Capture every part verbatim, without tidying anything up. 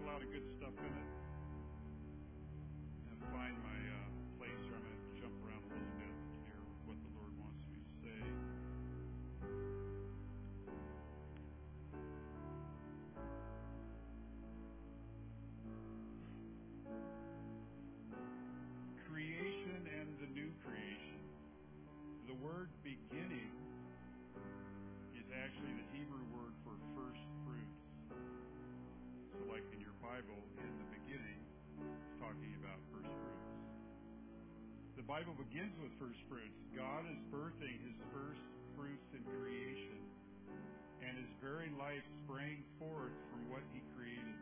a lot of good stuff in it. And find my uh, place where I'm going to jump around a little bit here with what the Lord wants me to say. Creation and the new creation. The word beginning is actually the Hebrew word for first fruits. So like in your Bible, in the beginning, it's talking about first fruits. The Bible begins with first fruits. God is birthing his first fruits in creation, and his very life sprang forth from what he created.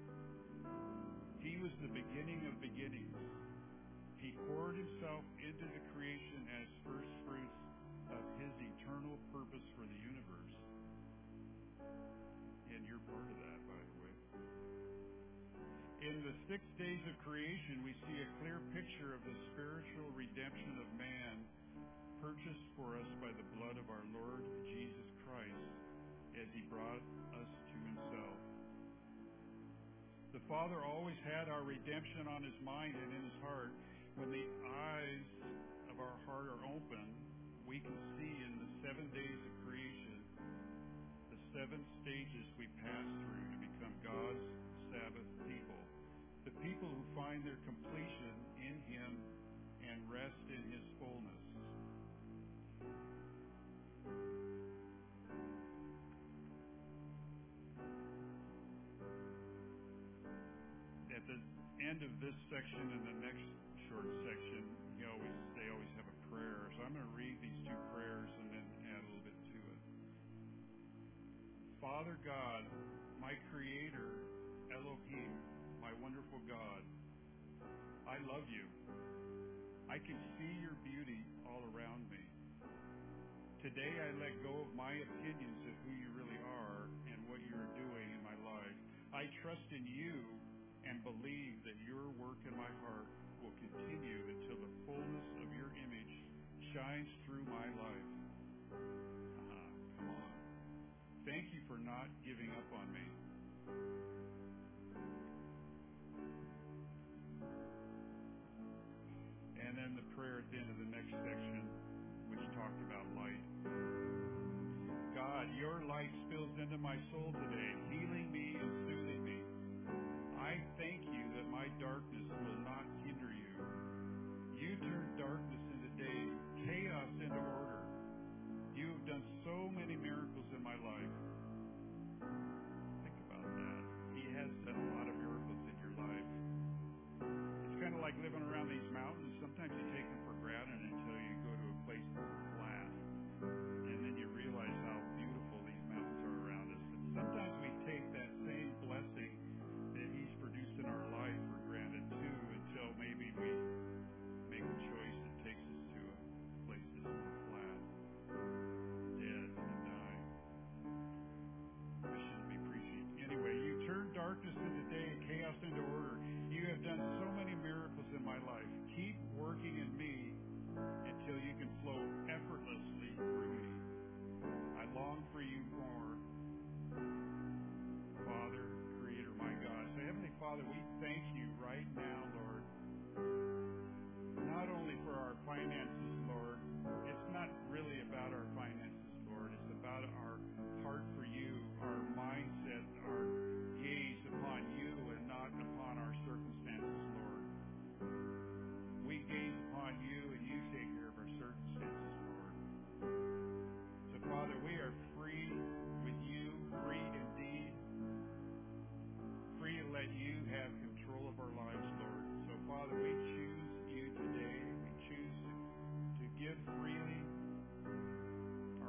He was the beginning of beginnings. He poured himself into the creation as first fruits of his eternal purpose for the universe. And you're part of that, by the way. In the six days of creation, we see a clear picture of the spiritual redemption of man, purchased for us by the blood of our Lord Jesus Christ, as he brought us to himself. The Father always had our redemption on his mind and in his heart. When the eyes of our heart are open, we can see in the seven days of creation the seven stages we pass through to become God's Sabbath people. The people who find their completion in him and rest in his fullness. At the end of this section and the next short section, he always they always have a prayer. So I'm going to read these two prayers and then add a little bit to it. Father God, my Creator, Elohim, my wonderful God, I love you. I can see your beauty all around me. Today I let go of my opinions of who you really are and what you are doing in my life. I trust in you and believe that your work in my heart will continue until the fullness of your image shines through my life. Uh-huh, come on. Thank you for not giving up on me. And then the prayer at the end of the next section, which talked about light. God, your light spills into my soul today, healing me and soothing me. I thank you that my darkness will not hinder you. You turn darkness into day, chaos into order. You have done so many miracles in my life. Think about that. He has done a lot of miracles in your life. It's kind of like living around these mountains. Sometimes you take them for granted until you go to a place that's flat. And then you realize how beautiful these mountains are around us. And sometimes we take that same blessing that he's produced in our life for granted too, until maybe we make a choice that takes us to a place that's more flat, dead, and dying. I shouldn't be preaching. Anyway, you turn darkness into day and chaos into order. You have done so many miracles in my life. Keep working in me until you can flow effortlessly through me. I long for you more. Father, Creator, my God. So Heavenly Father, we thank you right now, Lord, not only for our finances, Lord. It's not really about our finances, Lord. It's about our heart for you, our mindset, our gaze upon you and not upon our circumstances, Lord. We gaze upon you and you take care of our circumstances, Lord. So, Father, we are free with you, free indeed, free to let you have control of our lives, Lord. So, Father, we choose you today. We choose to give freely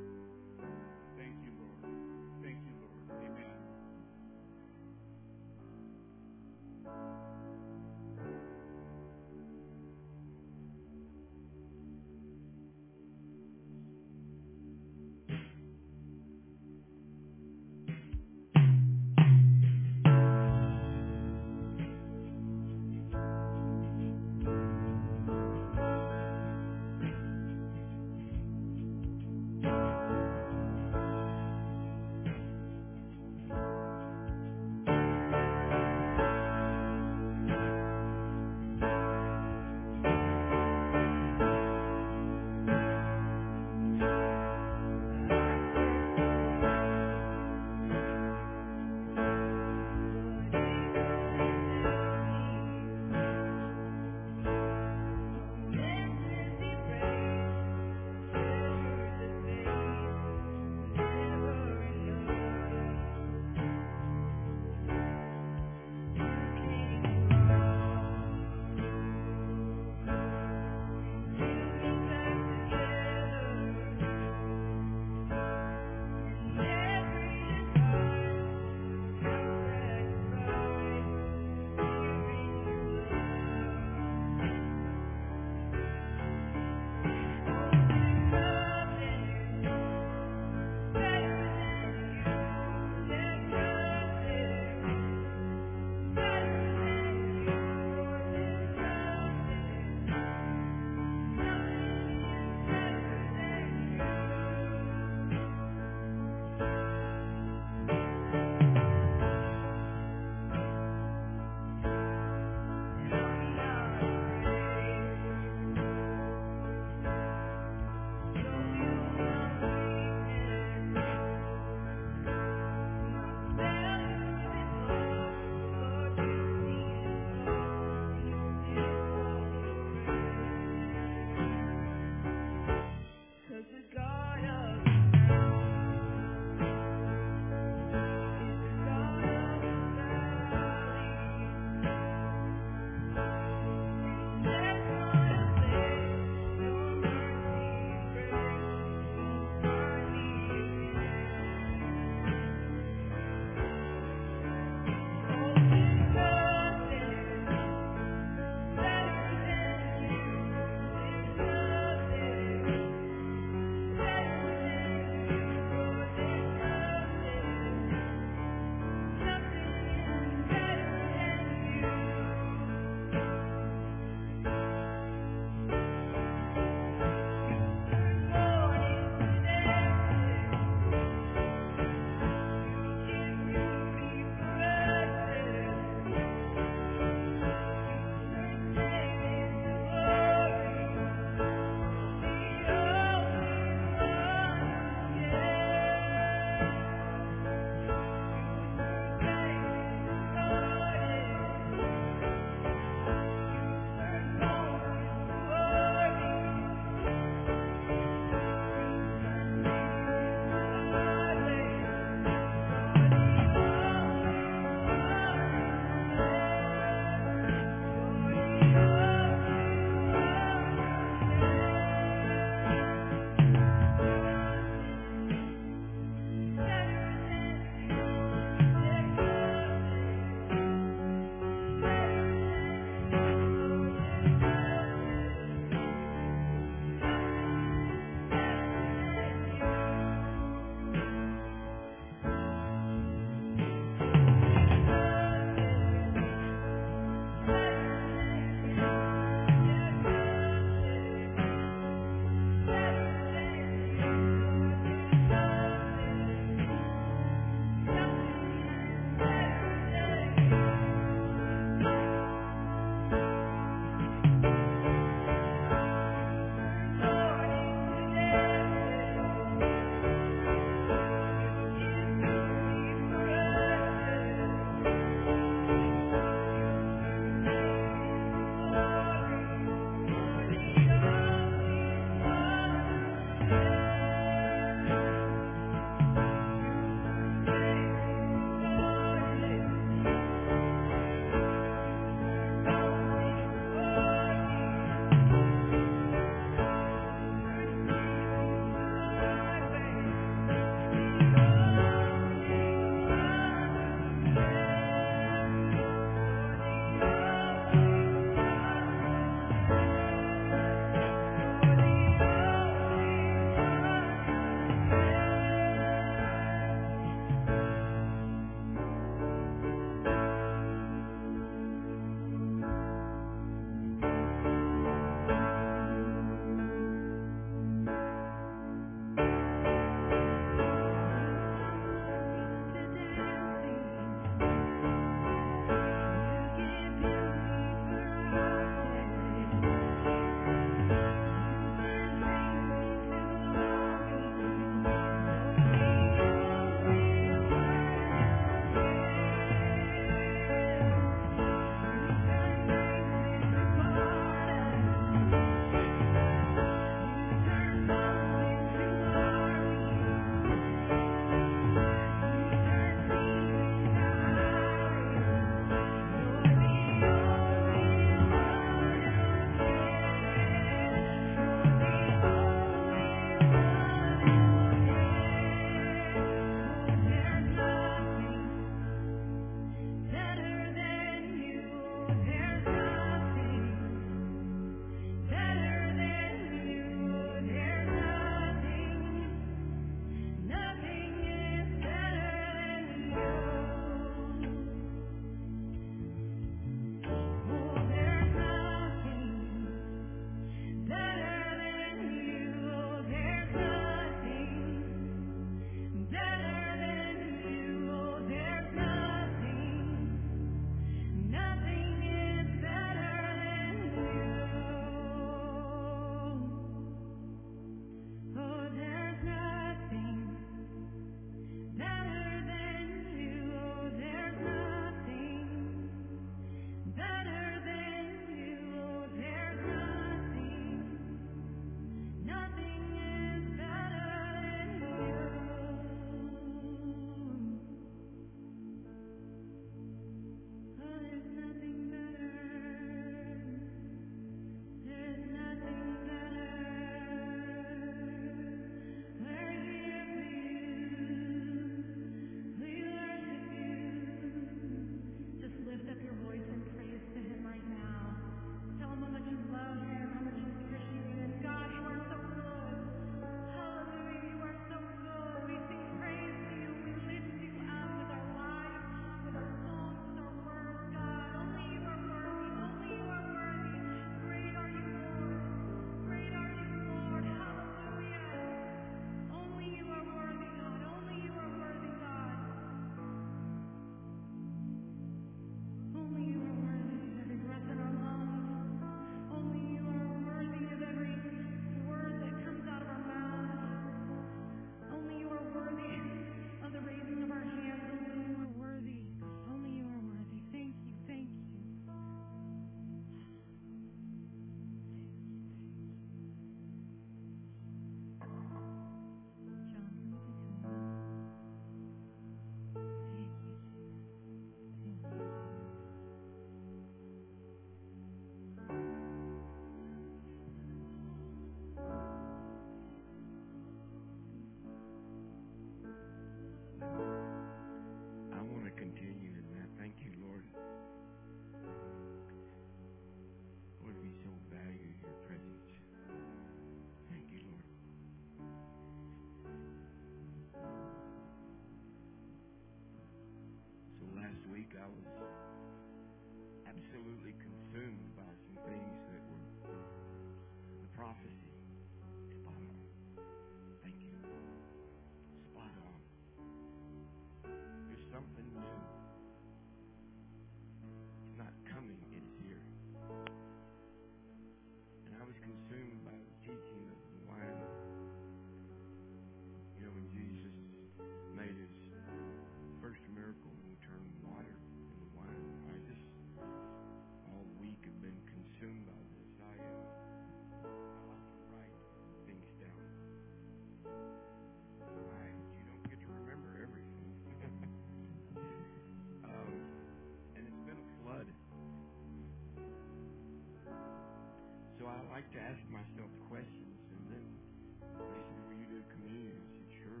like to ask myself questions. And then they said, will you do communion? I said, sure.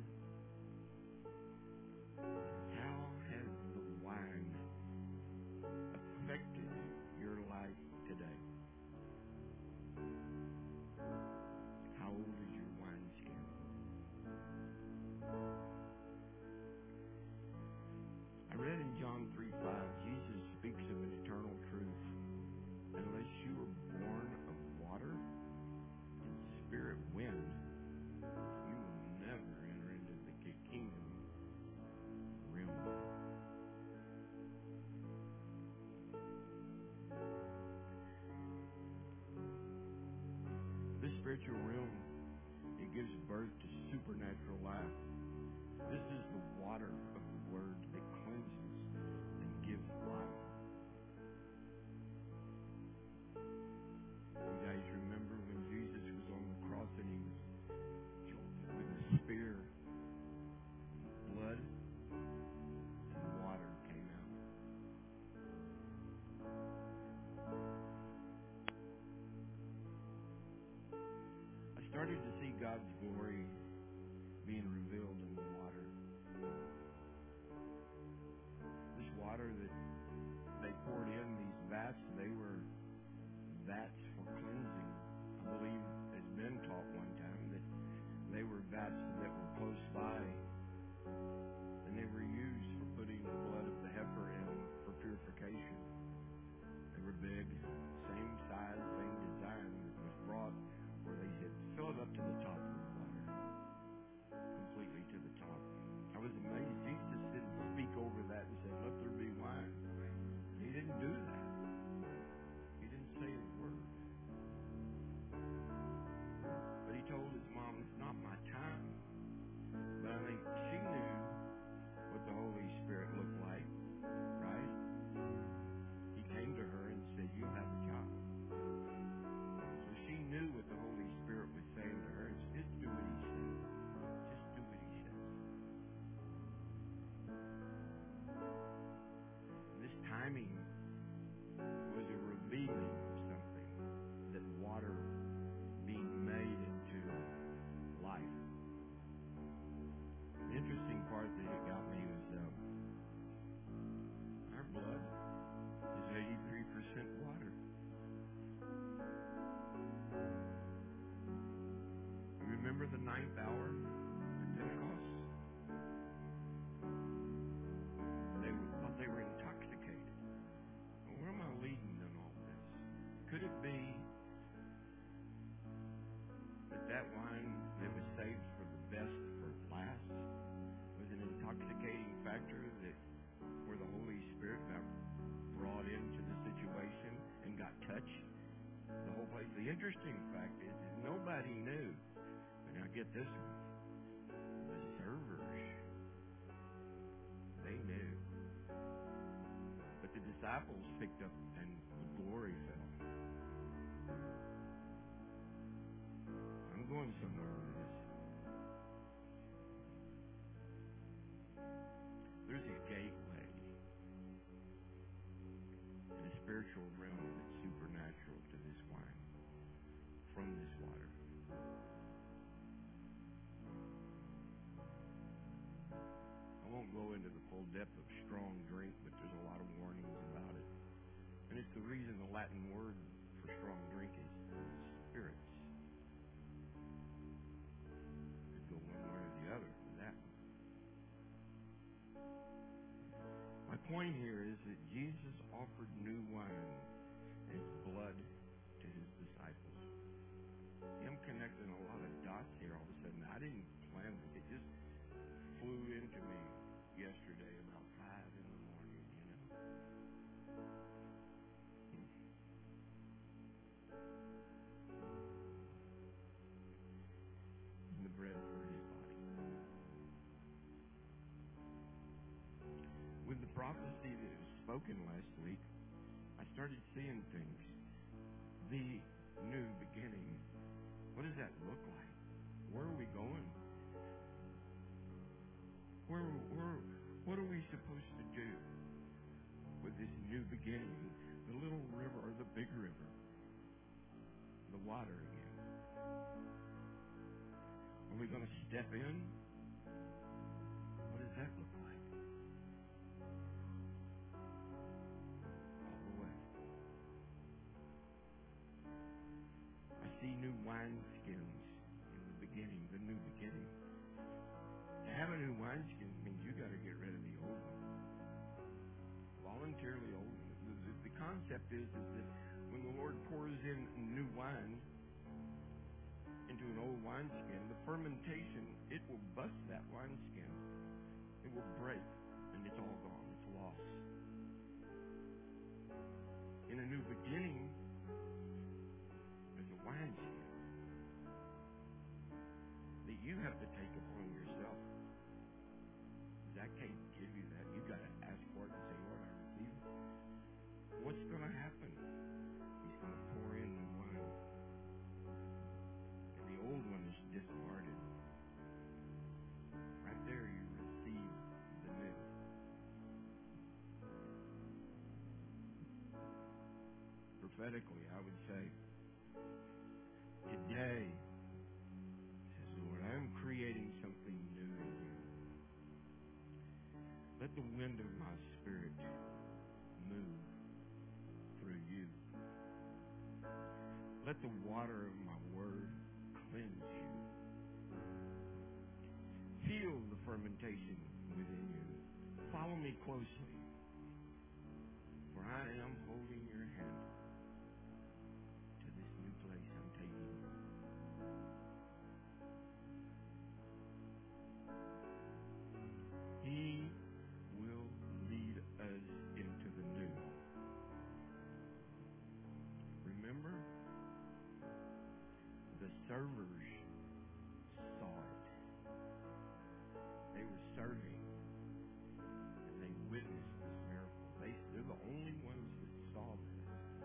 How has the wine affected your life today? How old is your wineskin? I read in John three five, Jesus speaks of an eternal truth. Unless you are born of water and spirit wind, you will never enter into the kingdom realm. This spiritual realm, it gives birth to supernatural life. This is the water of the Word that cleanses and gives life. You guys remember when Jesus was on the cross and he was jolted with a spear, blood and water came out. I started to see God's glory being revealed in the water. This water that they poured in these vats, they were vats for cleansing. I believe, as Ben taught one time, that they were vats that were close by, and they were used for putting the blood of the heifer in for purification. They were big, same size, same design that was brought where they said, fill it up to the top of the water, completely to the top. I was amazed. Jesus didn't speak over that and say, let there be wine. He didn't do that. He didn't say a word. But he told his mom, it's not my time. But I think she knew what the Holy Spirit looked like, right? He came to her and said, you'll have a child. So she knew what the Holy Spirit was saying to her. It's just do what he said. Just do what he says. And this timing was a revealing of something, that water being made into life. The interesting part that it got me was um, our blood is eighty-three percent water. You remember the ninth hour at Pentecost? They were, thought they were intoxicated. Well, where am I leading in all this? Could it be that that wine that was saved for the best for last was an intoxicating factor that where the Holy Spirit got brought into the situation and got touched the whole place? The interesting fact is that nobody knew. And now get this one. The servers, they knew. But the disciples picked up and the glory fell. I'm going somewhere with this. There's a gateway in a spiritual realm that's supernatural to this wine, from this water. I won't go into the full depth of strong drink, but there's a lot of warnings about it. And it's the reason the Latin word for strong drink is spirits. Could go one way or the other with that one. My point here is that Jesus offered new wine as blood to his disciples. I'm connecting a lot of dots here all of a sudden. I didn't plan it. It just flew into me yesterday about five in the morning, you know. And the bread for his body. With the prophecy that was spoken last week, I started seeing things. The new beginning. What does that look like? Where are we going? Where, where, what are we supposed to do with this new beginning? The little river or the big river? the water again. Are we going to step in? What does that look like? All the way. I see new wineskins in the beginning, the new beginning. To have a new wineskin means you got to get rid of the old one. Voluntarily old one. The, the, the concept is, is that when the Lord pours in new wine into an old wineskin, the fermentation, it will bust that wineskin. It will break, and it's all gone. It's lost. In a new beginning, there's a wineskin that you have to take upon yourself. Because I can't give you that. You've got to ask for it and say, Lord, I receive it. What's going to happen? He's going to pour in new wine. And the old one is discarded. Right there, you receive the new. Prophetically, I would say, today, says the Lord, I am creating something new in you. Let the wind of my spirit move through you. Let the water of my word cleanse you. Feel the fermentation within you. Follow me closely, for I am holding your hand to this new place I'm taking you. He will lead us into the new. Remember, the servers saw it. They were serving, and they witnessed this miracle. They, they're the only ones that saw this.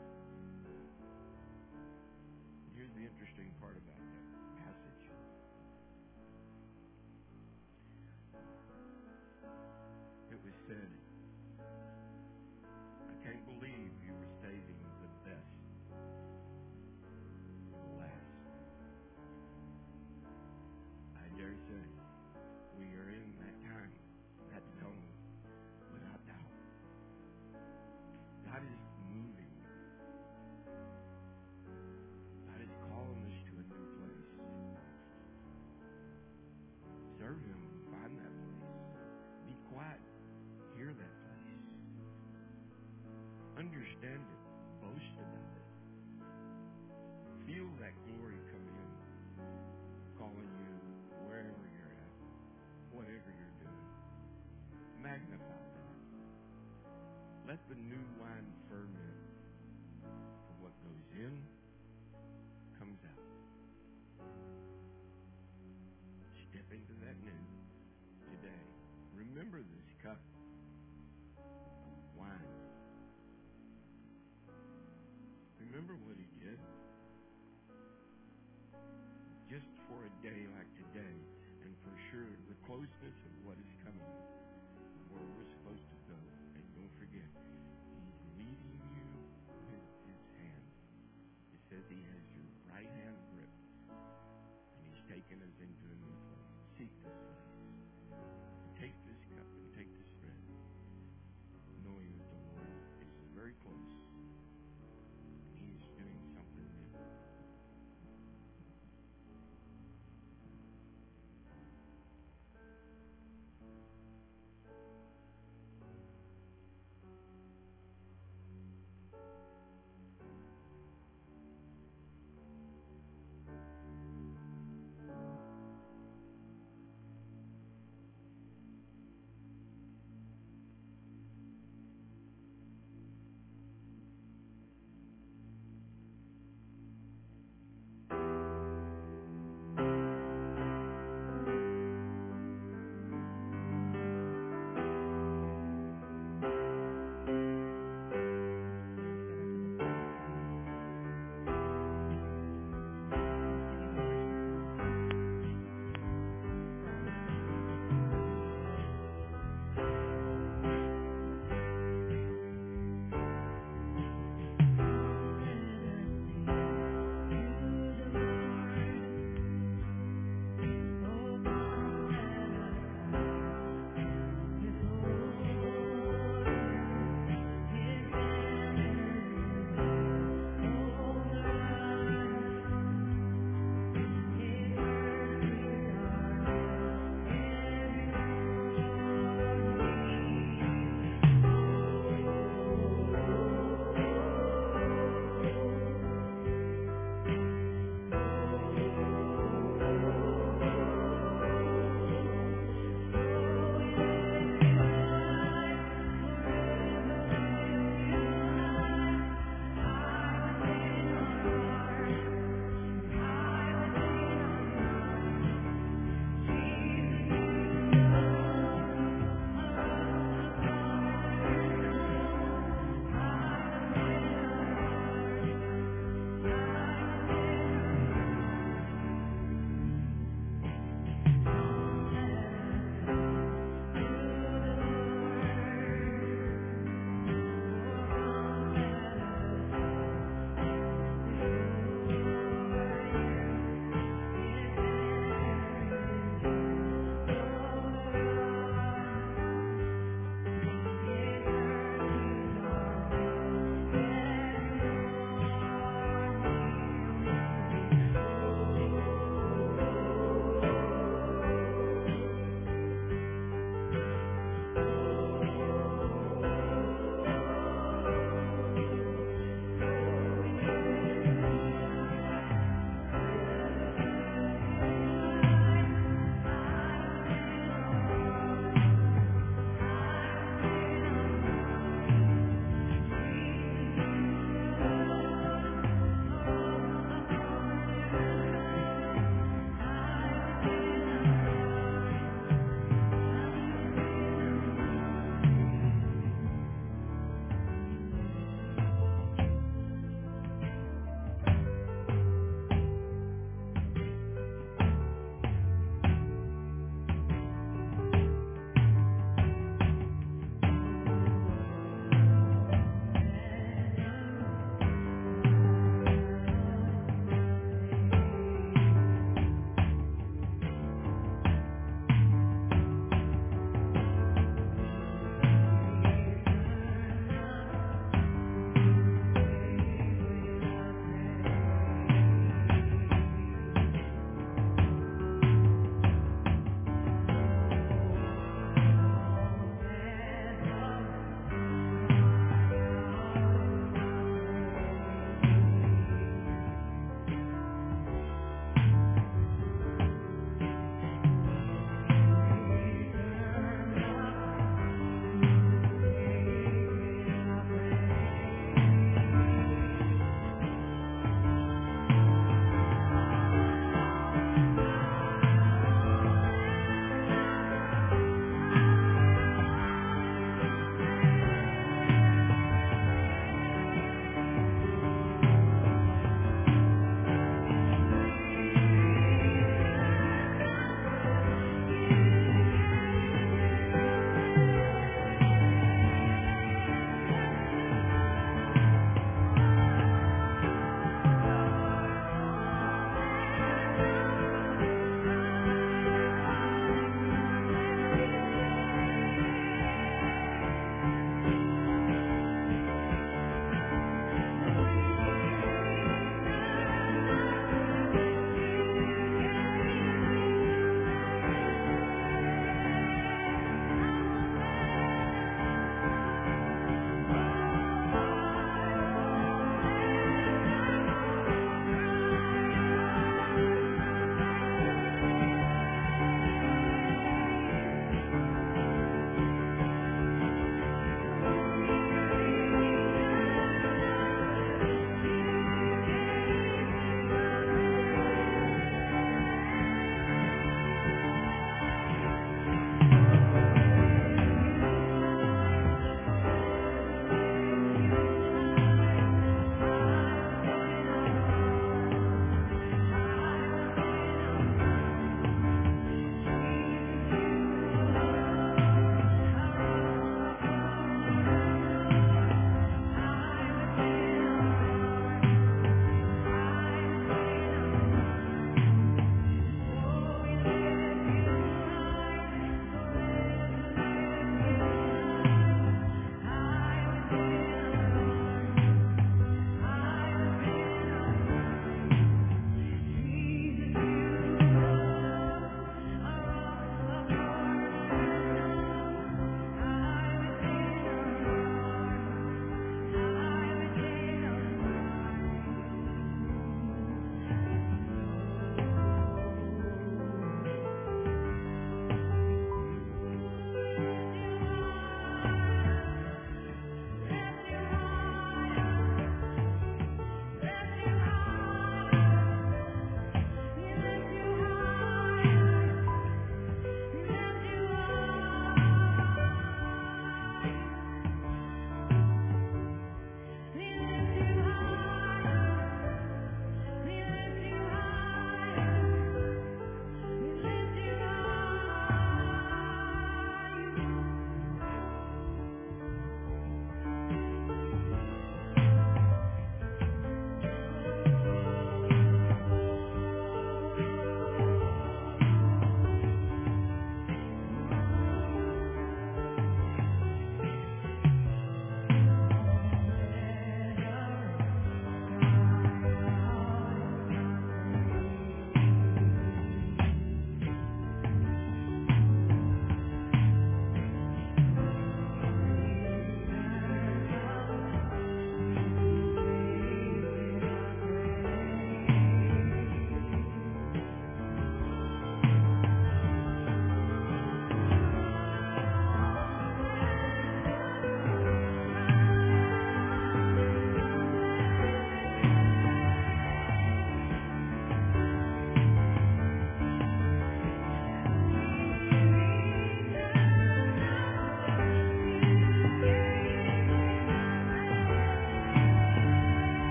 Here's the interesting part about that passage. It was said, I can't believe you were saving the best for the last. I dare say, we are in that time, that zone, without doubt. God is moving. God is calling us to a new place. Serve Him. Find that place. Be quiet. Hear that place. Understand it. Boast about it. Feel that glory come in, calling you wherever you're at, whatever you're doing. Magnify that. Let the new wine ferment. For what goes in, comes out. Step into that new today. Remember this cup of wine. Remember what He did. Just for a day like today, and for sure the closeness of what is coming, where we're supposed to go. And don't forget, He's leading you with His hand. It says He has your right hand gripped, and He's taken us into a new place. Seek this place. Take this cup and take this bread, knowing that the Lord is very close, and He is doing something new.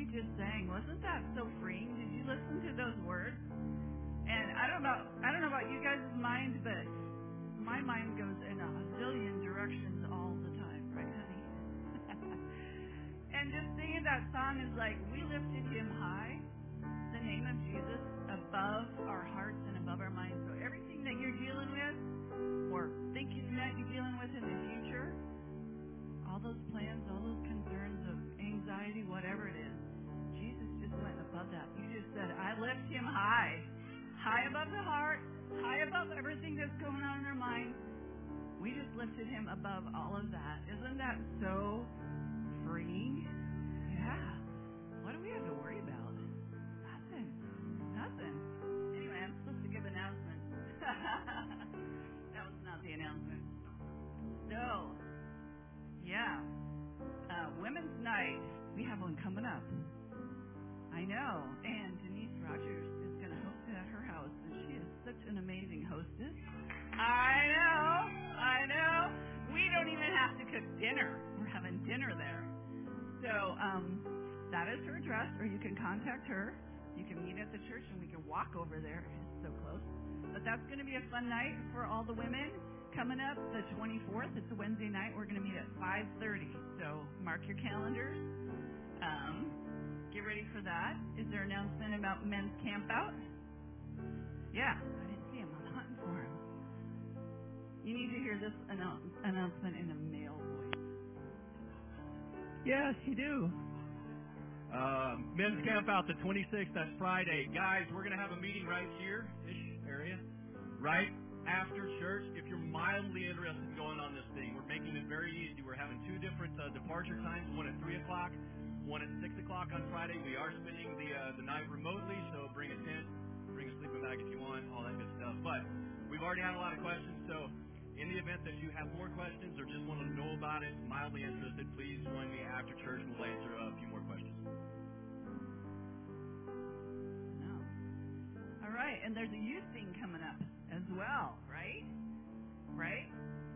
we just sang, wasn't that so freeing? Did you listen to those words? And I don't know, I don't know about you guys' mind, but my mind goes in a zillion directions all the time, right, honey? And just singing that song is like, we lifted him high, the name of Jesus, above our hearts and above our minds. So everything that you're dealing with, or thinking that you're dealing with in the future, all those plans, all those concerns of anxiety, whatever it is, Jesus just went above that. You just said, I lift him high. High above the heart, high above everything that's going on in our mind. We just lifted him above all of that. Isn't that so freeing? Yeah. What do we have to worry about? Nothing. Nothing. Anyway, I'm supposed to give announcements. That was not the announcement. So, yeah. Uh, Women's Night. We have one coming up. I know. And Denise Rogers is going to host it at her house. And she is such an amazing hostess. I know. I know. We don't even have to cook dinner. We're having dinner there. So um, that is her address, or you can contact her. You can meet at the church, and we can walk over there. It's so close. But that's going to be a fun night for all the women. Coming up the twenty-fourth, it's a Wednesday night. We're going to meet at five thirty. So mark your calendars. Um, get ready for that. Is there an announcement about men's camp out? Yeah, I didn't see him. I'm hunting for him. You need to hear this annou- announcement in a male voice. Yes, you do. Uh, men's camp out the twenty-sixth, that's Friday. Guys, we're going to have a meeting right here, this area, right after church. If you're mildly interested in going on this thing, we're making it very easy. We're having two different uh, departure times, one at three o'clock, one at six o'clock on Friday. We are spending the uh, the night remotely, so bring a tent, bring a sleeping bag if you want, all that good stuff. But we've already had a lot of questions, so in the event that you have more questions or just want to know about it, mildly interested, please join me after church. We'll answer a few more questions. No. All right, and there's a youth thing coming up as well, right? Right?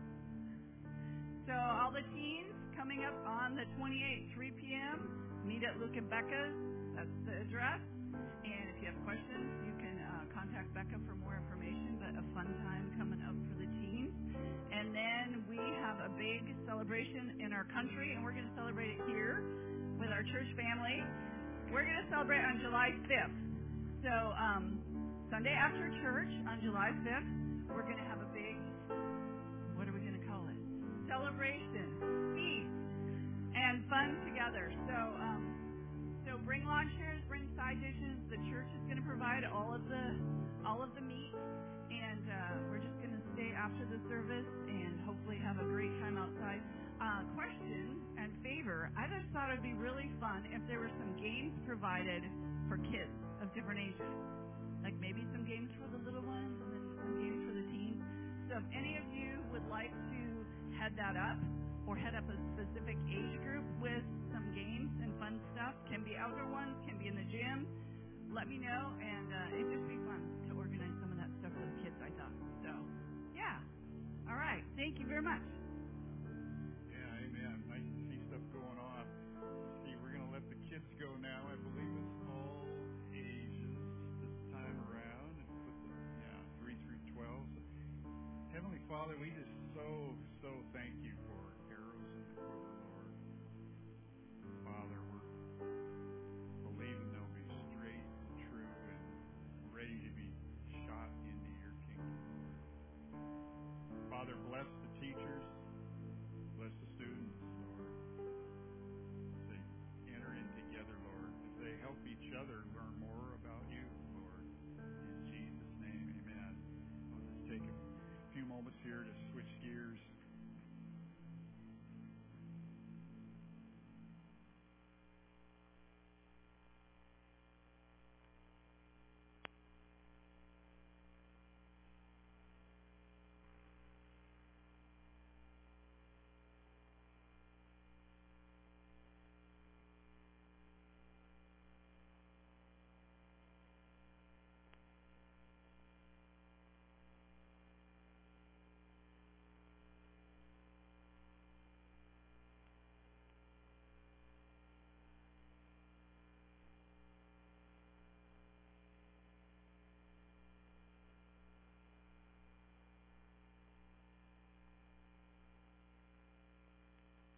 So all the teens coming up on the twenty-eighth, three p.m., meet at Luke and Becca's. That's the address. And if you have questions, you can uh, contact Becca for more information, but a fun time coming up for the teens. And then we have a big celebration in our country, and we're going to celebrate it here with our church family. We're going to celebrate on July fifth. So um, Sunday after church on July fifth, we're going to have a big, what are we going to call it? Celebration, feast, and fun together. So um, so bring lawn chairs, bring side dishes. The church is going to provide all of the all of the meat, and uh, we're just going to stay after the service and hopefully have a great time outside. Uh, question and favor, I just thought it'd be really fun if there were some games provided for kids of different ages. Like maybe some games for the little ones and then some games for the teens. So if any of you would like to head that up or head up a specific age group with some games and fun stuff, can be outdoor ones, can be in the gym, let me know, and uh, it'd just be fun to organize some of that stuff for the kids, I thought. So, yeah. All right. Thank you very much. Yeah, amen. Nice to see stuff going on. See, we're going to let the kids go now. I believe it's all ages this time around. And put the, yeah, three through twelve. So, Heavenly Father, we just so, so thank you for arrows in the quiver, Lord. Father,